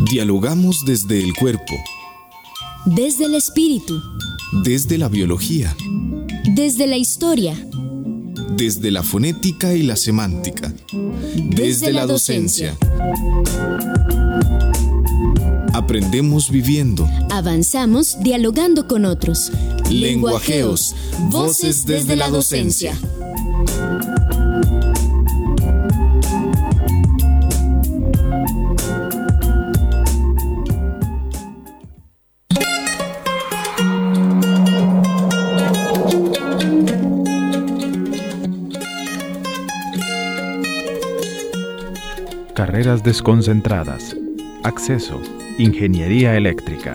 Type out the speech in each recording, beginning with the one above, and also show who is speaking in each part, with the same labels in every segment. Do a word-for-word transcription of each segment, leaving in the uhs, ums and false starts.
Speaker 1: Dialogamos desde el cuerpo,
Speaker 2: desde el espíritu,
Speaker 1: desde la biología,
Speaker 2: desde la historia,
Speaker 1: desde la fonética y la semántica, desde, desde la docencia. Aprendemos viviendo.
Speaker 2: Avanzamos dialogando con otros.
Speaker 1: Lenguajeos, voces desde la docencia.
Speaker 3: Carreras desconcentradas. Acceso. Ingeniería eléctrica.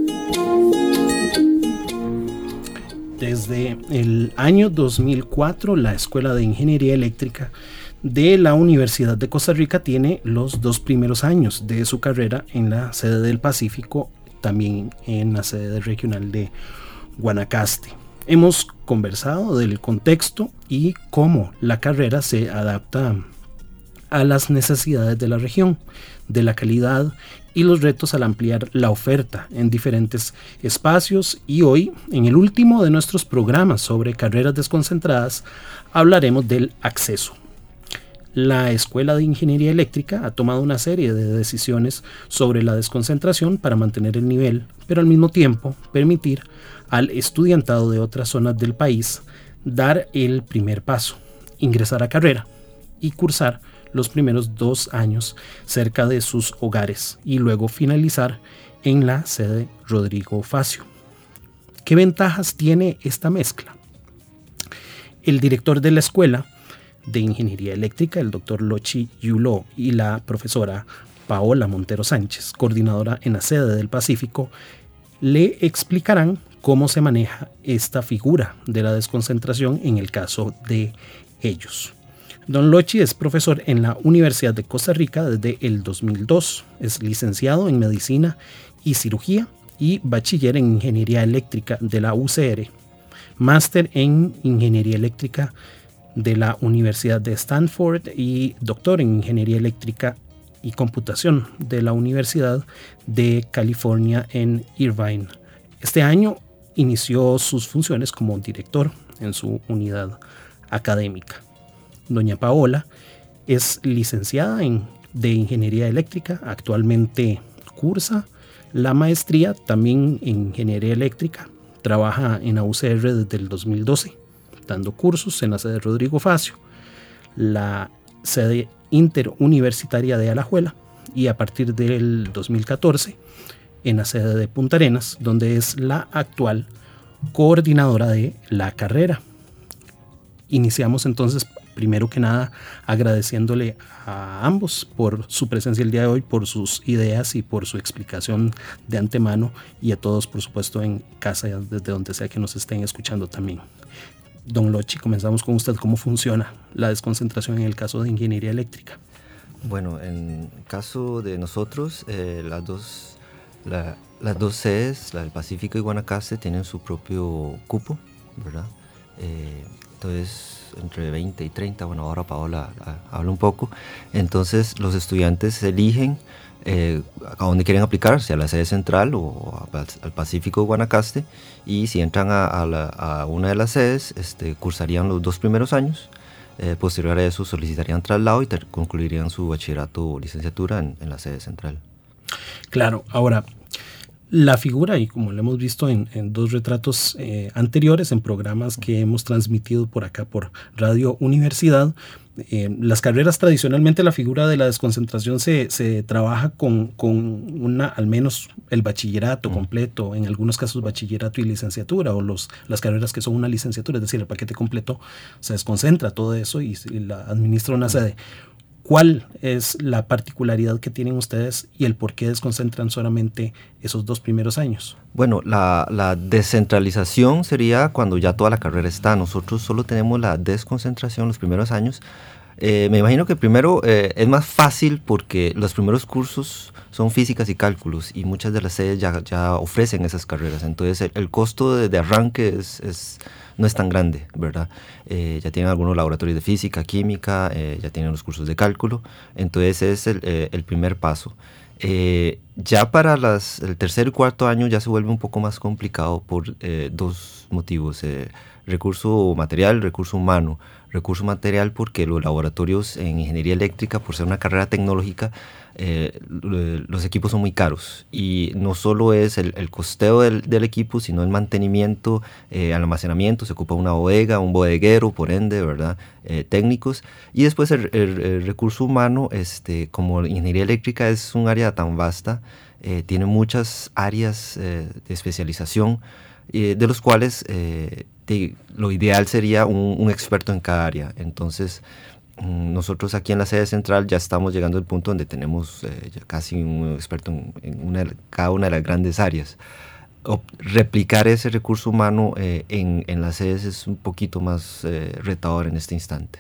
Speaker 4: Desde el año dos mil cuatro, la Escuela de Ingeniería Eléctrica de la Universidad de Costa Rica tiene los dos primeros años de su carrera en la sede del Pacífico, también en la sede regional de Guanacaste. Hemos conversado del contexto y cómo la carrera se adapta a las necesidades de la región, de la calidad y los retos al ampliar la oferta en diferentes espacios. Y hoy, en el último de nuestros programas sobre carreras desconcentradas, hablaremos del acceso. La Escuela de Ingeniería Eléctrica ha tomado una serie de decisiones sobre la desconcentración para mantener el nivel, pero al mismo tiempo permitir al estudiantado de otras zonas del país dar el primer paso, ingresar a carrera y cursar los primeros dos años cerca de sus hogares y luego finalizar en la sede Rodrigo Facio. ¿Qué ventajas tiene esta mezcla? El director de la Escuela de Ingeniería Eléctrica, el doctor Lochi Yulo, y la profesora Paola Montero Sánchez, coordinadora en la sede del Pacífico, le explicarán cómo se maneja esta figura de la desconcentración en el caso de ellos. Don Lochi es profesor en la Universidad de Costa Rica desde el dos mil dos. Es licenciado en Medicina y Cirugía y bachiller en Ingeniería Eléctrica de la U C R. Máster en Ingeniería Eléctrica de la Universidad de Stanford y doctor en Ingeniería Eléctrica y Computación de la Universidad de California en Irvine. Este año inició sus funciones como director en su unidad académica. Doña Paola es licenciada en, de Ingeniería Eléctrica, actualmente cursa la maestría también en Ingeniería Eléctrica, trabaja en la U C R desde el dos mil doce, dando cursos en la sede Rodrigo Facio, la sede interuniversitaria de Alajuela y a partir del dos mil catorce en la sede de Punta Arenas, donde es la actual coordinadora de la carrera. Iniciamos entonces, primero que nada, agradeciéndole a ambos por su presencia el día de hoy, por sus ideas y por su explicación de antemano, y a todos, por supuesto, en casa, desde donde sea que nos estén escuchando también. Don Lochi, comenzamos con usted. ¿Cómo funciona la desconcentración en el caso de ingeniería eléctrica?
Speaker 5: Bueno, en el caso de nosotros, eh, las dos, la, las dos sedes, la del Pacífico y Guanacaste, tienen su propio cupo, ¿verdad? Eh, entonces, entre veinte y treinta, bueno, ahora Paola a, habla un poco. Entonces, los estudiantes eligen eh, a dónde quieren aplicar, si a la sede central o a, al Pacífico o Guanacaste, y si entran a, a, la, a una de las sedes, este, cursarían los dos primeros años. Eh, posterior a eso solicitarían traslado y ter- concluirían su bachillerato o licenciatura en, en la sede central.
Speaker 4: Claro, ahora la figura, y como lo hemos visto en, en dos retratos eh, anteriores, en programas que hemos transmitido por acá por Radio Universidad, eh, las carreras tradicionalmente la figura de la desconcentración se, se trabaja con, con una, al menos el bachillerato mm. completo, en algunos casos bachillerato y licenciatura, o los, las carreras que son una licenciatura, es decir, el paquete completo se desconcentra todo eso y, y la administra una mm. sede. ¿Cuál es la particularidad que tienen ustedes y el por qué desconcentran solamente esos dos primeros años?
Speaker 5: Bueno, la, la descentralización sería cuando ya toda la carrera está. Nosotros solo tenemos la desconcentración los primeros años Eh, me imagino que primero eh, es más fácil porque los primeros cursos son físicas y cálculos y muchas de las sedes ya, ya ofrecen esas carreras. Entonces el, el costo de, de arranque es, es, no es tan grande, ¿verdad? Eh, ya tienen algunos laboratorios de física, química, eh, ya tienen los cursos de cálculo. Entonces es el, eh, el primer paso. Eh, ya para las, el tercer y cuarto año ya se vuelve un poco más complicado por eh, dos motivos. Eh, recurso material, recurso humano. Recurso material porque los laboratorios en ingeniería eléctrica, por ser una carrera tecnológica, eh, los equipos son muy caros y no solo es el, el costeo del, del equipo, sino el mantenimiento, eh, el almacenamiento. Se ocupa una bodega, un bodeguero, por ende, ¿verdad? Eh, técnicos. Y después el, el, el recurso humano, este, como ingeniería eléctrica es un área tan vasta, eh, tiene muchas áreas eh, de especialización, eh, de los cuales eh, de, lo ideal sería un, un experto en cada área. Entonces, nosotros aquí en la sede central ya estamos llegando al punto donde tenemos eh, ya casi un experto en, en una, cada una de las grandes áreas. O, replicar ese recurso humano eh, en, en las sedes es un poquito más eh, retador en este instante.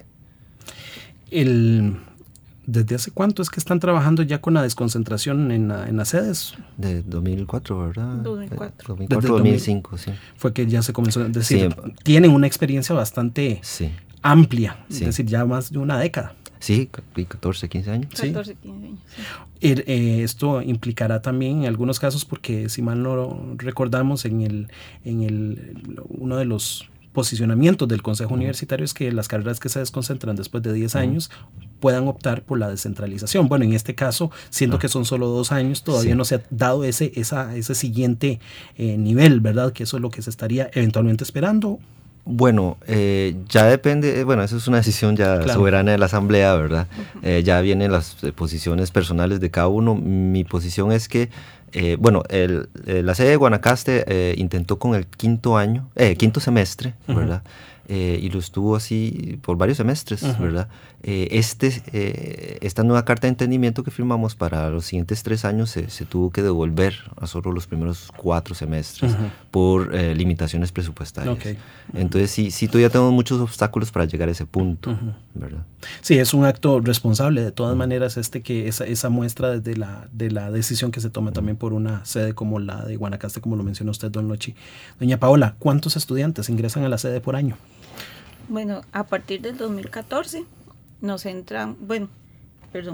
Speaker 4: El, ¿Desde hace cuánto es que están trabajando ya con la desconcentración en, la, en las sedes?
Speaker 5: De dos mil cuatro, ¿verdad?
Speaker 6: dos mil cuatro.
Speaker 5: dos mil cuatro, dos mil cinco, sí.
Speaker 4: Fue que ya se comenzó a decir,
Speaker 5: sí.
Speaker 4: Tienen una experiencia bastante...
Speaker 5: Sí.
Speaker 4: amplia,
Speaker 5: sí.
Speaker 4: Es decir, ya más de una década.
Speaker 5: Sí, catorce, quince años.
Speaker 6: catorce, quince años, sí.
Speaker 4: El, eh, esto implicará también en algunos casos, porque si mal no recordamos, en el, en el uno de los posicionamientos del Consejo uh-huh. Universitario es que las carreras que se desconcentran después de diez uh-huh. años puedan optar por la descentralización. Bueno, en este caso, siendo uh-huh. que son solo dos años, todavía sí. no se ha dado ese, esa, ese siguiente eh, nivel, ¿verdad? Que eso es lo que se estaría eventualmente esperando.
Speaker 5: Bueno, eh, ya depende, bueno, eso es una decisión ya claro. soberana de la Asamblea, ¿verdad? Uh-huh. Eh, ya vienen las eh, posiciones personales de cada uno. Mi posición es que, eh, bueno, el, eh, la sede de Guanacaste eh, intentó con el quinto año, eh, quinto semestre, uh-huh. ¿verdad? Eh, y lo estuvo así por varios semestres, uh-huh. ¿verdad? Eh, este, eh, esta nueva carta de entendimiento que firmamos para los siguientes tres años se, se tuvo que devolver a solo los primeros cuatro semestres uh-huh. por eh, limitaciones presupuestarias. Okay. Uh-huh. Entonces sí, sí todavía tenemos muchos obstáculos para llegar a ese punto, uh-huh. ¿verdad?
Speaker 4: Sí, es un acto responsable de todas uh-huh. maneras este que esa, esa muestra de la, de la decisión que se toma uh-huh. también por una sede como la de Guanacaste, como lo mencionó usted, don Lochi. Doña Paola, ¿cuántos estudiantes ingresan a la sede por año?
Speaker 6: Bueno, a partir del dos mil catorce nos entran, bueno, perdón,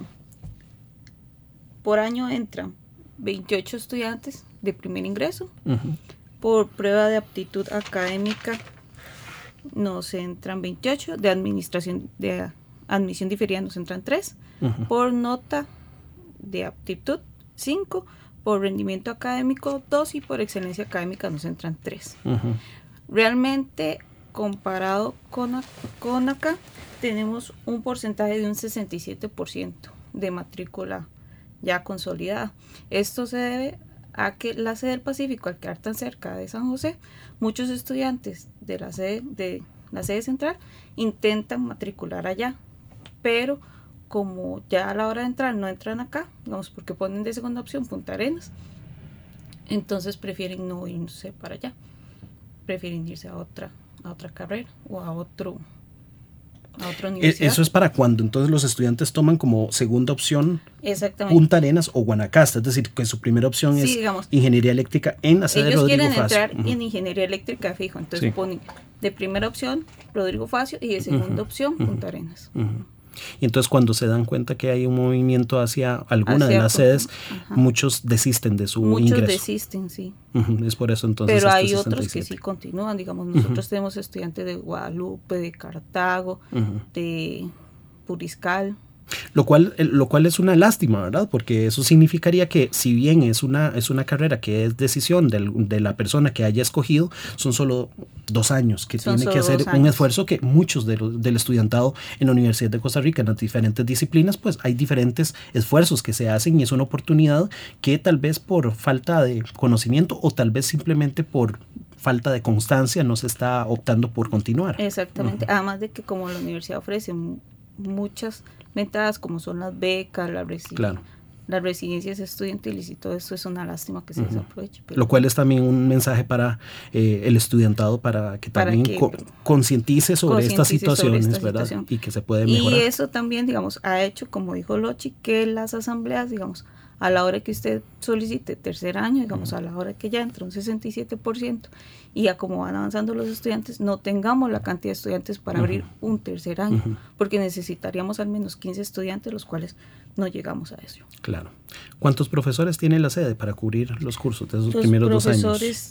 Speaker 6: por año entran veintiocho estudiantes de primer ingreso. Uh-huh. Por prueba de aptitud académica nos entran veintiocho, de administración de admisión diferida nos entran tres, uh-huh. por nota de aptitud cinco, por rendimiento académico dos y por excelencia académica nos entran tres. Uh-huh. Realmente, comparado con, con acá, tenemos un porcentaje de un sesenta y siete por ciento de matrícula ya consolidada. Esto se debe a que la sede del Pacífico, al quedar tan cerca de San José, muchos estudiantes de la sede, de la sede central intentan matricular allá, pero como ya a la hora de entrar no entran acá, digamos porque ponen de segunda opción Punta Arenas, entonces prefieren no irse para allá, prefieren irse a otra a otra carrera o a otro a otra universidad.
Speaker 4: Eso es para cuando entonces los estudiantes toman como segunda opción Punta Arenas o Guanacaste, es decir, que su primera opción sí, es digamos, ingeniería eléctrica en la sede de Rodrigo Facio.
Speaker 6: Ellos quieren entrar uh-huh. en ingeniería eléctrica fijo, entonces sí. ponen de primera opción Rodrigo Facio y de segunda uh-huh. opción Punta uh-huh. Arenas.
Speaker 4: Uh-huh. Y entonces cuando se dan cuenta que hay un movimiento hacia alguna hacia de las sedes, ajá. muchos desisten de su
Speaker 6: muchos
Speaker 4: ingreso.
Speaker 6: Muchos desisten, sí.
Speaker 4: Uh-huh. Es por eso entonces.
Speaker 6: Pero hay otros que sí continúan, digamos, nosotros uh-huh. tenemos estudiantes de Guadalupe, de Cartago, uh-huh. de Puriscal.
Speaker 4: Lo cual, lo cual es una lástima, ¿verdad? Porque eso significaría que si bien es una, es una carrera que es decisión del, de la persona que haya escogido, son solo dos años, que son tiene que hacer un esfuerzo que muchos de los, del estudiantado en la Universidad de Costa Rica, en las diferentes disciplinas, pues hay diferentes esfuerzos que se hacen y es una oportunidad que tal vez por falta de conocimiento o tal vez simplemente por falta de constancia no se está optando por continuar.
Speaker 6: Exactamente, uh-huh. además de que como la universidad ofrece muchas ventajas como son las becas, la reci-
Speaker 4: claro.
Speaker 6: las residencias estudiantiles y todo esto es una lástima que se uh-huh. desaproveche. Pero
Speaker 4: lo cual es también un mensaje para eh, el estudiantado para que también para que co- concientice sobre concientice estas situaciones, sobre esta ¿verdad? Situación. Y que se puede mejorar.
Speaker 6: Y eso también, digamos, ha hecho, como dijo Lochi, que las asambleas, digamos, a la hora que usted solicite tercer año, digamos, uh-huh. a la hora que ya entra un sesenta y siete por ciento y a cómo van avanzando los estudiantes, no tengamos la cantidad de estudiantes para uh-huh. abrir un tercer año, uh-huh. porque necesitaríamos al menos quince estudiantes, los cuales no llegamos a eso.
Speaker 4: Claro. ¿Cuántos profesores tiene la sede para cubrir los cursos de esos los primeros dos años?
Speaker 6: Los profesores,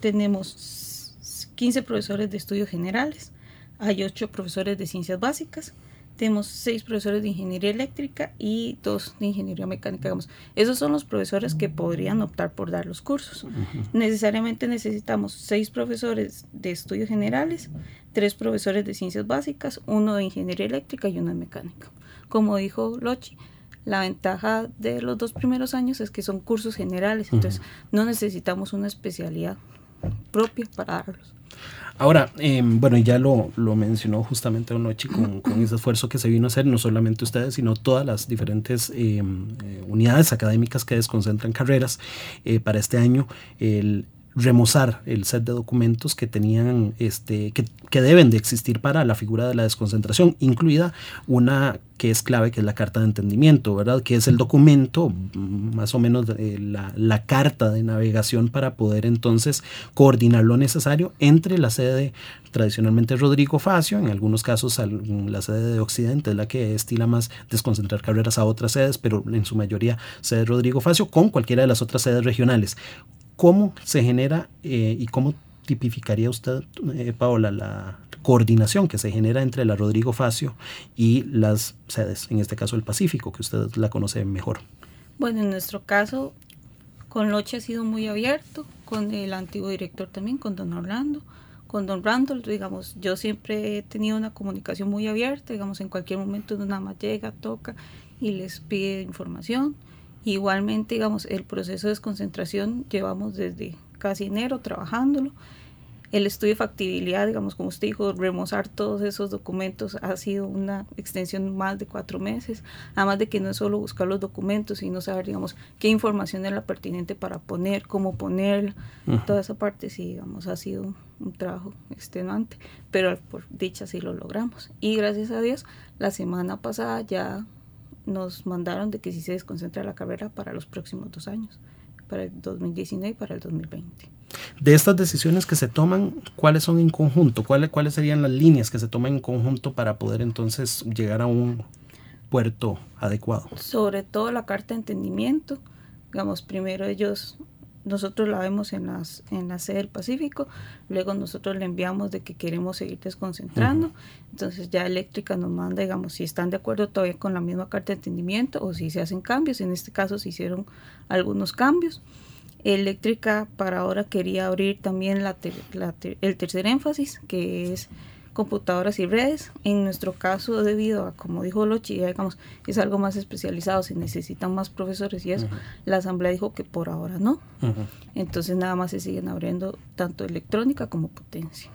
Speaker 6: tenemos quince profesores de estudios generales, hay ocho profesores de ciencias básicas, tenemos seis profesores de ingeniería eléctrica y dos de ingeniería mecánica. Digamos. Esos son los profesores que podrían optar por dar los cursos. Uh-huh. Necesariamente necesitamos seis profesores de estudios generales, tres profesores de ciencias básicas, uno de ingeniería eléctrica y uno de mecánica. Como dijo Lochi, la ventaja de los dos primeros años es que son cursos generales, uh-huh. entonces no necesitamos una especialidad propia para darlos.
Speaker 4: Ahora, eh, bueno, ya lo, lo mencionó justamente Onochi con, con ese esfuerzo que se vino a hacer, no solamente ustedes, sino todas las diferentes eh, eh, unidades académicas que desconcentran carreras eh, para este año, el remozar el set de documentos que tenían, este, que, que deben de existir para la figura de la desconcentración, incluida una que es clave, que es la carta de entendimiento, ¿verdad? Que es el documento, más o menos eh, la, la carta de navegación para poder entonces coordinar lo necesario entre la sede tradicionalmente Rodrigo Facio, en algunos casos la sede de Occidente es la que estila más desconcentrar carreras a otras sedes, pero en su mayoría sede Rodrigo Facio con cualquiera de las otras sedes regionales. ¿Cómo se genera eh, y cómo tipificaría usted, eh, Paola, la coordinación que se genera entre la Rodrigo Facio y las sedes, en este caso el Pacífico, que usted la conoce mejor?
Speaker 6: Bueno, en nuestro caso, con Lochi ha sido muy abierto, con el antiguo director también, con don Orlando, con don Randall, digamos, yo siempre he tenido una comunicación muy abierta, digamos, en cualquier momento nada más llega, toca y les pide información. Igualmente, digamos, el proceso de desconcentración llevamos desde casi enero trabajándolo. El estudio de factibilidad, digamos, como usted dijo, remozar todos esos documentos ha sido una extensión más de cuatro meses. Además de que no es solo buscar los documentos, sino saber, digamos, qué información es la pertinente para poner, cómo ponerla. Uh-huh. Toda esa parte, sí, digamos, ha sido un trabajo extenuante, pero por dicha sí lo logramos. Y gracias a Dios, la semana pasada ya nos mandaron de que sí se desconcentra la carrera para los próximos dos años, para el dos mil diecinueve y para el dos mil veinte.
Speaker 4: De estas decisiones que se toman, ¿cuáles son en conjunto? ¿Cuáles, cuáles serían las líneas que se toman en conjunto para poder entonces llegar a un puerto adecuado?
Speaker 6: Sobre todo la carta de entendimiento, digamos, primero ellos, nosotros la vemos en, las, en la sede del Pacífico, luego nosotros le enviamos de que queremos seguir desconcentrando, uh-huh. entonces ya Eléctrica nos manda, digamos, si están de acuerdo todavía con la misma carta de entendimiento o si se hacen cambios, en este caso se hicieron algunos cambios. Eléctrica para ahora quería abrir también la ter, la ter, el tercer énfasis, que es computadoras y redes. En nuestro caso, debido a, como dijo Lochi, digamos, es algo más especializado, se necesitan más profesores y eso, uh-huh. la asamblea dijo que por ahora no. Uh-huh. Entonces nada más se siguen abriendo tanto electrónica como potencia.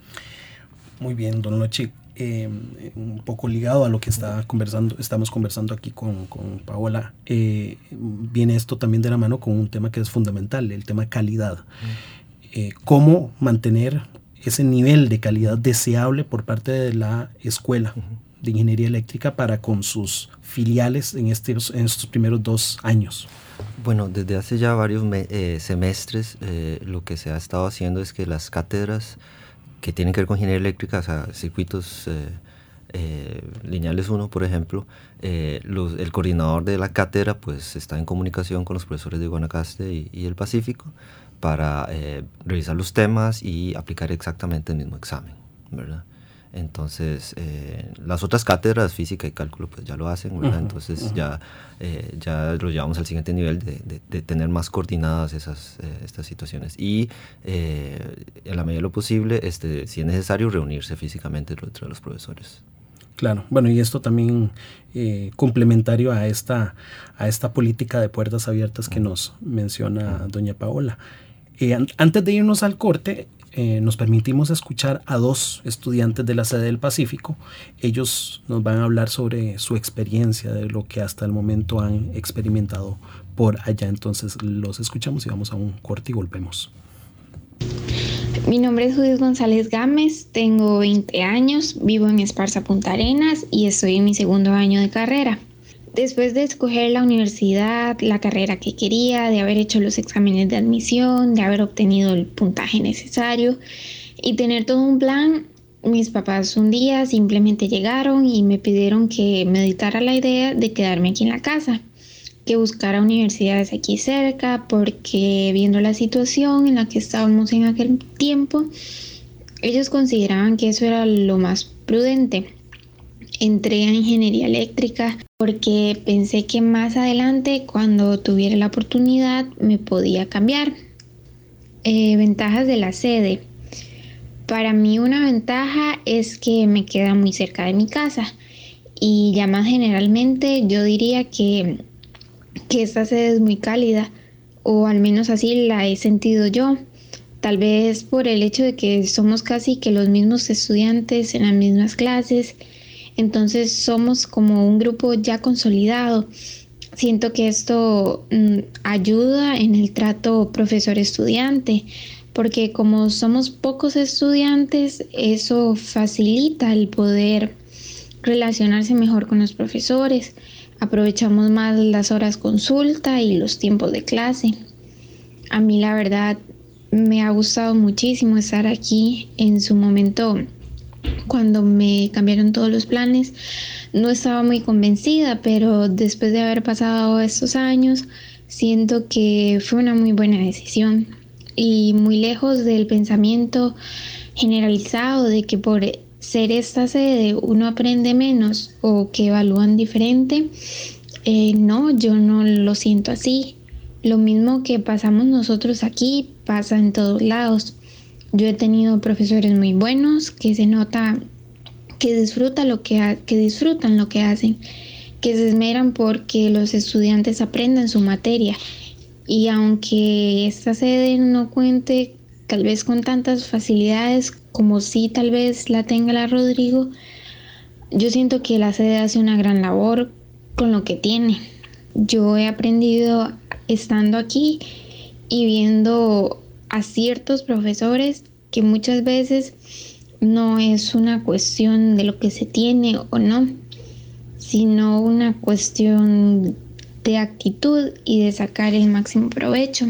Speaker 4: Muy bien, don Lochi. Eh, un poco ligado a lo que está conversando, estamos conversando aquí con, con Paola, eh, viene esto también de la mano con un tema que es fundamental, el tema calidad. Eh, ¿Cómo mantener ese nivel de calidad deseable por parte de la escuela de ingeniería eléctrica para con sus filiales en estos, en estos primeros dos años?
Speaker 5: Bueno, desde hace ya varios me, eh, semestres eh, lo que se ha estado haciendo es que las cátedras que tienen que ver con ingeniería eléctrica, o sea, circuitos eh, eh, lineales uno, por ejemplo, eh, los, el coordinador de la cátedra pues está en comunicación con los profesores de Guanacaste y, y el Pacífico para eh, revisar los temas y aplicar exactamente el mismo examen, ¿verdad? Entonces, eh, las otras cátedras, física y cálculo, pues ya lo hacen, ¿verdad? Uh-huh, Entonces uh-huh. ya, eh, ya lo llevamos al siguiente nivel de, de, de tener más coordinadas esas, eh, estas situaciones. Y eh, en la medida de lo posible, este, si es necesario, reunirse físicamente entre los profesores.
Speaker 4: Claro, bueno, y esto también eh, complementario a esta, a esta política de puertas abiertas que nos menciona doña Paola. Eh, an- antes de irnos al corte, eh, nos permitimos escuchar a dos estudiantes de la sede del Pacífico. Ellos nos van a hablar sobre su experiencia, de lo que hasta el momento han experimentado por allá. Entonces los escuchamos y vamos a un corte y volvemos.
Speaker 7: Mi nombre es Judith González Gámez, tengo veinte años, vivo en Esparza, Punta Arenas y estoy en mi segundo año de carrera. Después de escoger la universidad, la carrera que quería, de haber hecho los exámenes de admisión, de haber obtenido el puntaje necesario y tener todo un plan, mis papás un día simplemente llegaron y me pidieron que meditara la idea de quedarme aquí en la casa, que buscara universidades aquí cerca, porque viendo la situación en la que estábamos en aquel tiempo, ellos consideraban que eso era lo más prudente. Entré a ingeniería eléctrica porque pensé que más adelante, cuando tuviera la oportunidad, me podía cambiar. Eh, ventajas de la sede. Para mí una ventaja es que me queda muy cerca de mi casa y ya más generalmente yo diría que, que esta sede es muy cálida, o al menos así la he sentido yo. Tal vez por el hecho de que somos casi que los mismos estudiantes en las mismas clases. Entonces somos como un grupo ya consolidado. Siento que esto mm, ayuda en el trato profesor-estudiante, porque como somos pocos estudiantes, eso facilita el poder relacionarse mejor con los profesores. Aprovechamos más las horas consulta y los tiempos de clase. A mí la verdad me ha gustado muchísimo estar aquí. En su momento, cuando me cambiaron todos los planes, no estaba muy convencida, pero después de haber pasado estos años, siento que fue una muy buena decisión y muy lejos del pensamiento generalizado de que por ser esta sede uno aprende menos o que evalúan diferente. Eh, no, yo no lo siento así. Lo mismo que pasamos nosotros aquí pasa en todos lados. Yo he tenido profesores muy buenos que se nota que, disfruta lo que, ha, que disfrutan lo que hacen, que se esmeran porque los estudiantes aprendan su materia. Y aunque esta sede no cuente tal vez con tantas facilidades como sí tal vez la tenga la Rodrigo, yo siento que la sede hace una gran labor con lo que tiene. Yo he aprendido estando aquí y viendo a ciertos profesores que muchas veces no es una cuestión de lo que se tiene o no, sino una cuestión de actitud y de sacar el máximo provecho.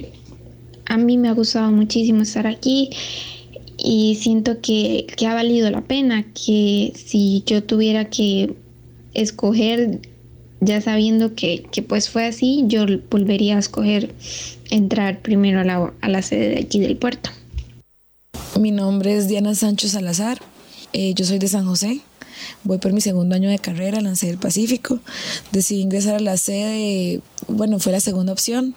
Speaker 7: A mí me ha gustado muchísimo estar aquí y siento que, que ha valido la pena, que si yo tuviera que escoger, ya sabiendo que, que pues fue así, yo volvería a escoger entrar primero a la, a la sede de aquí del puerto.
Speaker 8: Mi nombre es Diana Sancho Salazar, eh, yo soy de San José, voy por mi segundo año de carrera en la sede del Pacífico. Decidí ingresar a la sede, bueno, fue la segunda opción,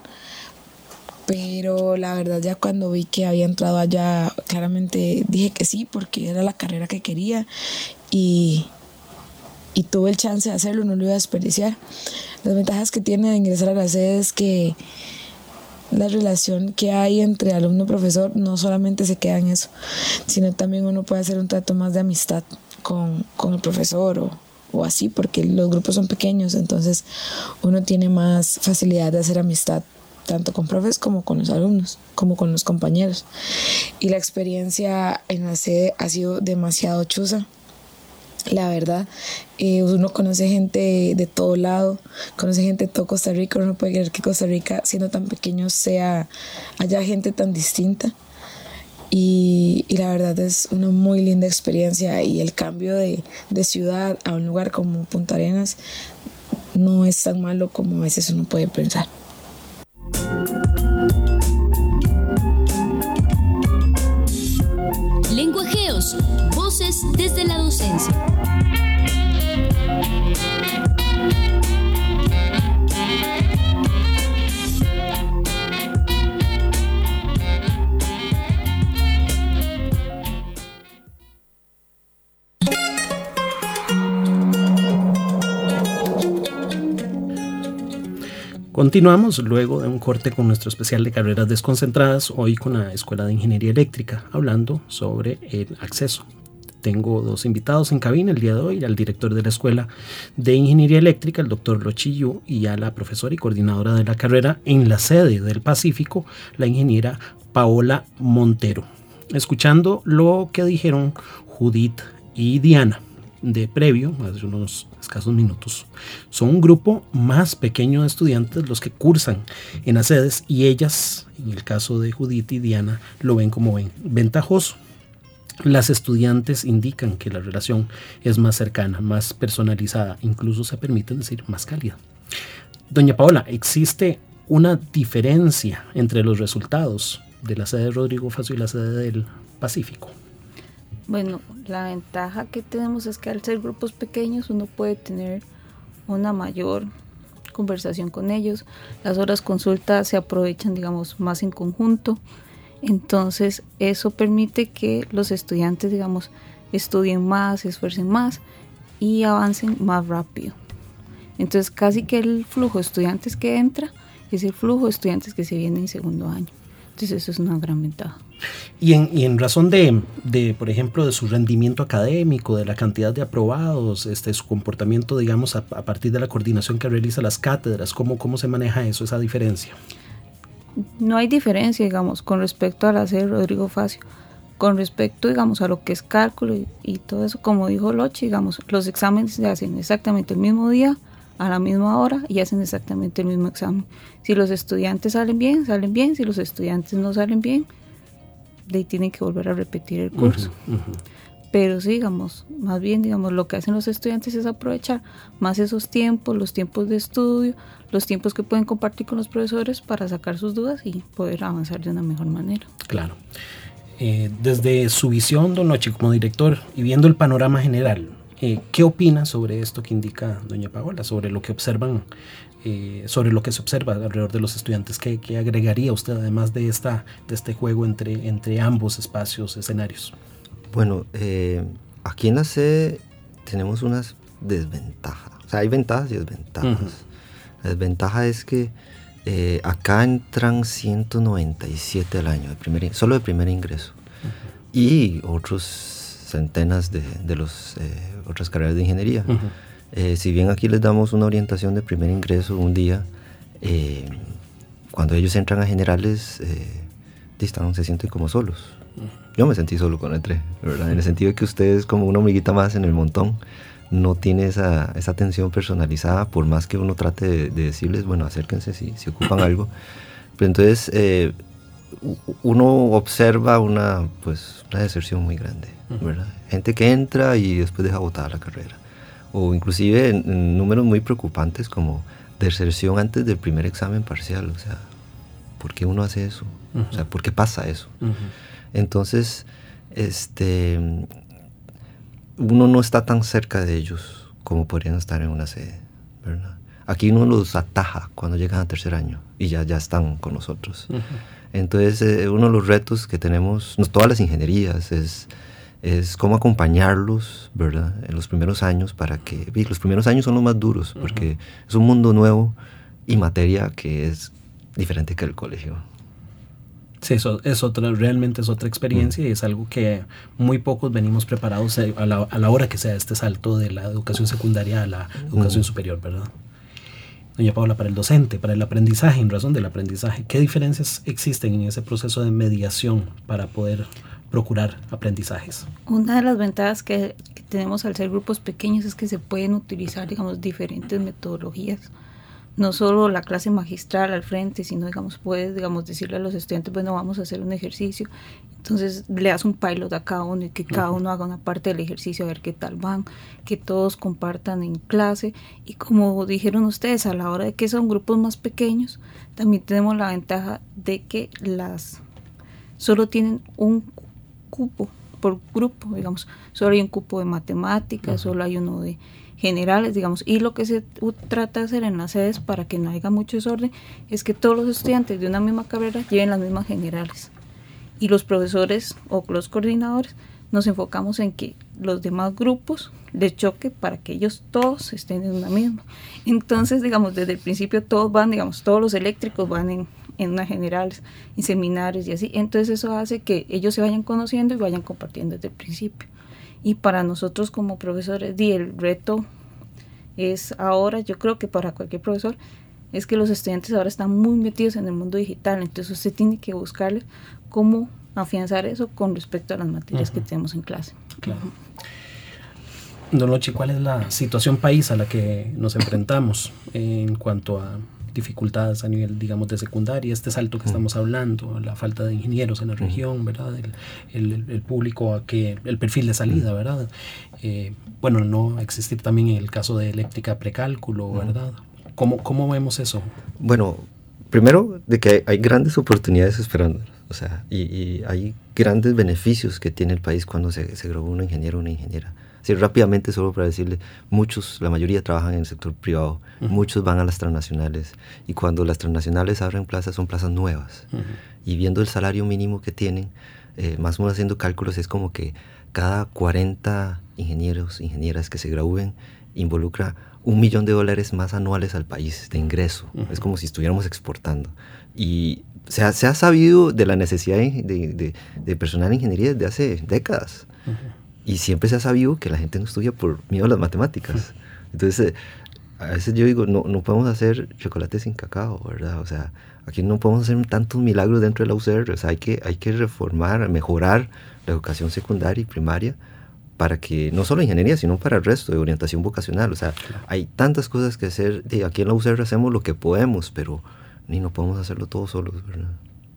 Speaker 8: pero la verdad ya cuando vi que había entrado allá, claramente dije que sí, porque era la carrera que quería y, y tuve el chance de hacerlo, no lo iba a desperdiciar. Las ventajas que tiene de ingresar a la sede es que la relación que hay entre alumno-profesor no solamente se queda en eso, sino también uno puede hacer un trato más de amistad con, con el profesor o, o así, porque los grupos son pequeños, entonces uno tiene más facilidad de hacer amistad tanto con profes como con los alumnos, como con los compañeros. Y la experiencia en la sede ha sido demasiado chuza. La verdad, eh, uno conoce gente de todo lado, conoce gente de todo Costa Rica. Uno no puede creer que Costa Rica, siendo tan pequeño, sea haya gente tan distinta. Y, y la verdad es una muy linda experiencia, y el cambio de, de ciudad a un lugar como Punta Arenas no es tan malo como a veces uno puede pensar.
Speaker 2: Lenguajeos, voces desde la docencia.
Speaker 4: Continuamos luego de un corte con nuestro especial de carreras desconcentradas, hoy con la Escuela de Ingeniería Eléctrica, hablando sobre el acceso. Tengo dos invitados en cabina el día de hoy, al director de la Escuela de Ingeniería Eléctrica, el doctor Lochillo, y a la profesora y coordinadora de la carrera en la sede del Pacífico, la ingeniera Paola Montero. Escuchando lo que dijeron Judith y Diana de previo, hace unos escasos minutos, son un grupo más pequeño de estudiantes los que cursan en las sedes, y ellas, en el caso de Judith y Diana, lo ven como ven, ventajoso. Las estudiantes indican que la relación es más cercana, más personalizada, incluso se permiten decir más cálida. Doña Paola, ¿existe una diferencia entre los resultados de la sede de Rodrigo Facio y la sede del Pacífico?
Speaker 6: Bueno, la ventaja que tenemos es que al ser grupos pequeños uno puede tener una mayor conversación con ellos. Las horas consulta se aprovechan, digamos, más en conjunto. Entonces eso permite que los estudiantes, digamos, estudien más, se esfuercen más y avancen más rápido. Entonces casi que el flujo de estudiantes que entra es el flujo de estudiantes que se viene en segundo año. Entonces eso es una gran ventaja.
Speaker 4: Y en, y en razón de, de, por ejemplo, de su rendimiento académico, de la cantidad de aprobados, este, su comportamiento, digamos, a, a partir de la coordinación que realiza las cátedras, ¿cómo, cómo se maneja eso, esa diferencia?
Speaker 6: No hay diferencia, digamos, con respecto a la sede de Rodrigo Facio. Con respecto, digamos, a lo que es cálculo y, y todo eso, como dijo Lochi, digamos, los exámenes se hacen exactamente el mismo día, a la misma hora, y hacen exactamente el mismo examen. Si los estudiantes salen bien, salen bien. Si los estudiantes no salen bien, de ahí tienen que volver a repetir el curso. Uh-huh, uh-huh. Pero sí, digamos, más bien, digamos, lo que hacen los estudiantes es aprovechar más esos tiempos, los tiempos de estudio, los tiempos que pueden compartir con los profesores para sacar sus dudas y poder avanzar de una mejor manera.
Speaker 4: Claro. Eh, desde su visión, don Lochi, como director, y viendo el panorama general, eh, ¿qué opina sobre esto que indica doña Paola, sobre lo que observan, eh, sobre lo que se observa alrededor de los estudiantes? ¿Qué, qué agregaría usted además de, esta, de este juego entre, entre ambos espacios, escenarios?
Speaker 5: Bueno, eh, aquí en la sede tenemos unas desventajas. O sea, hay ventajas y desventajas. Uh-huh. La desventaja es que eh, acá entran ciento noventa y siete al año, de primer, solo de primer ingreso. Uh-huh. Y otros centenas de, de los, eh, otras carreras de ingeniería. Uh-huh. Eh, si bien aquí les damos una orientación de primer ingreso un día, eh, cuando ellos entran a generales, eh, están, se sienten como solos. Yo me sentí solo cuando entré, ¿verdad? En el sentido de que usted es como una hormiguita más en el montón, no tiene esa, esa atención personalizada, por más que uno trate de, de decirles, bueno, acérquense si, si ocupan algo. Pero entonces eh, uno observa una, pues, una deserción muy grande, ¿verdad? Gente que entra y después deja botada la carrera. O inclusive en, en números muy preocupantes como deserción antes del primer examen parcial. O sea, ¿por qué uno hace eso? Uh-huh. O sea, ¿por qué pasa eso? Uh-huh. Entonces, este, uno no está tan cerca de ellos como podrían estar en una sede, ¿verdad? Aquí uno los ataja cuando llegan a tercer año y ya, ya están con nosotros. Uh-huh. Entonces, eh, uno de los retos que tenemos, no, todas las ingenierías, es, es cómo acompañarlos, ¿verdad? En los primeros años para que, y los primeros años son los más duros, uh-huh, porque es un mundo nuevo y materia que es diferente que el colegio.
Speaker 4: Sí, eso es otra, realmente es otra experiencia, mm. y es algo que muy pocos venimos preparados a la, a la hora que sea este salto de la educación secundaria a la educación mm. superior, ¿verdad? Doña Paola, para el docente, para el aprendizaje, en razón del aprendizaje, ¿qué diferencias existen en ese proceso de mediación para poder procurar aprendizajes?
Speaker 6: Una de las ventajas que, que tenemos al ser grupos pequeños es que se pueden utilizar, digamos, diferentes metodologías. No solo la clase magistral al frente, sino, digamos, puedes, digamos, decirle a los estudiantes, bueno, vamos a hacer un ejercicio. Entonces le das un pilot a cada uno y que cada uno haga una parte del ejercicio, a ver qué tal van, que todos compartan en clase. Y como dijeron ustedes, a la hora de que son grupos más pequeños, también tenemos la ventaja de que las solo tienen un cupo por grupo, digamos. Solo hay un cupo de matemáticas, uh-huh, solo hay uno de generales, digamos, y lo que se uh, trata de hacer en las sedes para que no haya mucho desorden es que todos los estudiantes de una misma carrera lleven las mismas generales y los profesores o los coordinadores nos enfocamos en que los demás grupos les choque para que ellos todos estén en una misma. Entonces, digamos, desde el principio todos van, digamos, todos los eléctricos van en, en unas generales, en seminarios y así. Entonces eso hace que ellos se vayan conociendo y vayan compartiendo desde el principio. Y para nosotros como profesores, y el reto es ahora, yo creo que para cualquier profesor, es que los estudiantes ahora están muy metidos en el mundo digital, entonces usted tiene que buscarle cómo afianzar eso con respecto a las materias uh-huh. que tenemos en clase.
Speaker 4: Claro. Don Lochi, ¿cuál es la situación país a la que nos enfrentamos en cuanto a dificultades a nivel, digamos, de secundaria, este salto que estamos hablando, la falta de ingenieros en la región, ¿verdad? El, el, el público, a que, el perfil de salida, ¿verdad? Eh, bueno, no existir también en el caso de eléctrica precálculo, ¿verdad? ¿Cómo, cómo vemos eso?
Speaker 5: Bueno, primero de que hay, hay grandes oportunidades esperando, o sea, y, y hay grandes beneficios que tiene el país cuando se, se gradúa un ingeniero o una ingeniera. Así, rápidamente, solo para decirle, muchos, la mayoría trabajan en el sector privado, uh-huh. muchos van a las transnacionales, y cuando las transnacionales abren plazas, son plazas nuevas, uh-huh. y viendo el salario mínimo que tienen, eh, más o menos haciendo cálculos, es como que cada cuarenta ingenieros, ingenieras que se gradúen, involucra un millón de dólares más anuales al país de ingreso. Uh-huh. Es como si estuviéramos exportando. Y se ha, se ha sabido de la necesidad de, de, de personal de ingeniería desde hace décadas. Uh-huh. Y siempre se ha sabido que la gente no estudia por miedo a las matemáticas. Entonces, a veces yo digo, no, no podemos hacer chocolate sin cacao, ¿verdad? O sea, aquí no podemos hacer tantos milagros dentro de la U C R. O sea, hay que, hay que reformar, mejorar la educación secundaria y primaria para que, no solo ingeniería, sino para el resto de orientación vocacional. O sea, hay tantas cosas que hacer. Aquí en la U C R hacemos lo que podemos, pero ni no podemos hacerlo todos solos, ¿verdad?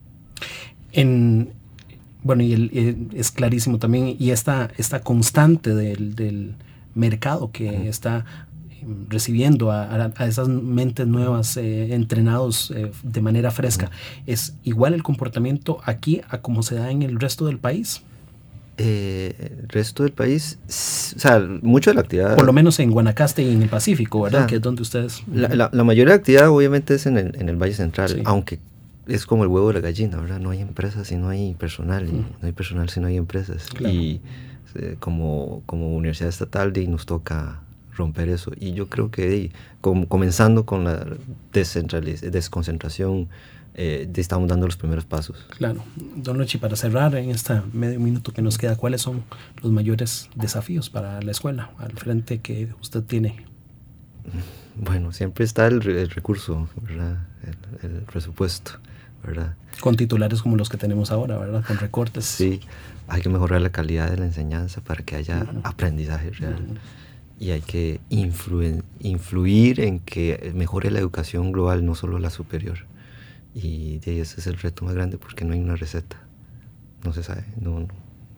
Speaker 4: En... Bueno, y el, el, es clarísimo también, y esta, esta constante del, del mercado que uh-huh. está eh, recibiendo a, a, a esas mentes nuevas, eh, entrenados eh, de manera fresca, uh-huh. ¿es igual el comportamiento aquí a como se da en el resto del país?
Speaker 5: Eh, el resto del país, o sea, mucho de la actividad...
Speaker 4: Por lo menos en Guanacaste y en el Pacífico, ¿verdad? O sea, que es donde ustedes...
Speaker 5: La, la, la mayoría de la actividad obviamente es en el, en el Valle Central, sí. aunque... Es como el huevo de la gallina, ¿verdad? No hay empresas si no hay personal, y no hay personal si no hay empresas. Claro. Y eh, como, como universidad estatal de, nos toca romper eso. Y yo creo que de, com, comenzando con la desconcentración, eh, de, estamos dando los primeros pasos.
Speaker 4: Claro. Don Lochi, para cerrar en este medio minuto que nos queda, ¿cuáles son los mayores desafíos para la escuela al frente que usted tiene?
Speaker 5: Bueno, siempre está el, el recurso, ¿verdad? El, el presupuesto, ¿verdad?
Speaker 4: Con titulares como los que tenemos ahora, ¿verdad? Con recortes.
Speaker 5: Sí, hay que mejorar la calidad de la enseñanza para que haya uh-huh. aprendizaje real. Uh-huh. Y hay que influir, influir en que mejore la educación global, no solo la superior. Y de ahí ese es el reto más grande, porque no hay una receta. No se sabe, no... no.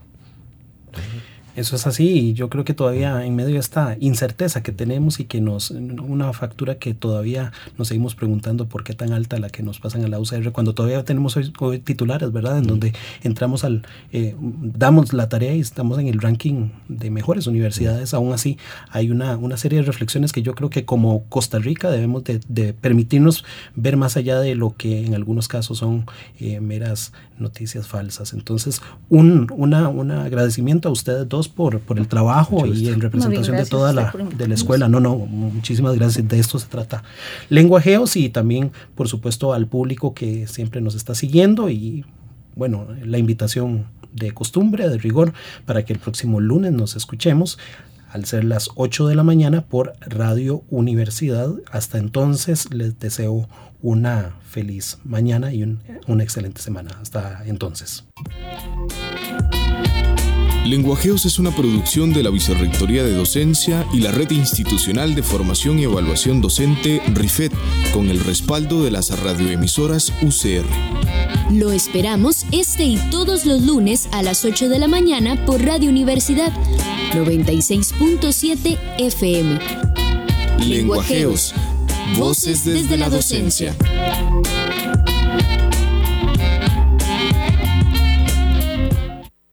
Speaker 4: Eso es así, y yo creo que todavía en medio de esta incerteza que tenemos y que nos, una factura que todavía nos seguimos preguntando por qué tan alta la que nos pasan a la U C R, cuando todavía tenemos hoy, hoy titulares, ¿verdad? En mm. donde entramos al, eh, damos la tarea y estamos en el ranking de mejores universidades. Mm. Aún así, hay una, una serie de reflexiones que yo creo que como Costa Rica debemos de, de permitirnos ver más allá de lo que en algunos casos son eh, meras noticias falsas. Entonces, un, una, un agradecimiento a ustedes dos por, por el trabajo y en representación no, de toda la, de la escuela. No, no, muchísimas gracias. De esto se trata Lenguajeos, y también, por supuesto, al público que siempre nos está siguiendo, y bueno, la invitación de costumbre, de rigor, para que el próximo lunes nos escuchemos al ser las ocho de la mañana por Radio Universidad. Hasta entonces les deseo una feliz mañana y un, una excelente semana. Hasta entonces.
Speaker 1: Lenguajeos es una producción de la Vicerrectoría de Docencia y la Red Institucional de Formación y Evaluación Docente RIFED, con el respaldo de las radioemisoras U C R.
Speaker 2: Lo esperamos este y todos los lunes a las ocho de la mañana por Radio Universidad noventa y seis punto siete F M.
Speaker 1: Lenguajeos, voces desde la docencia.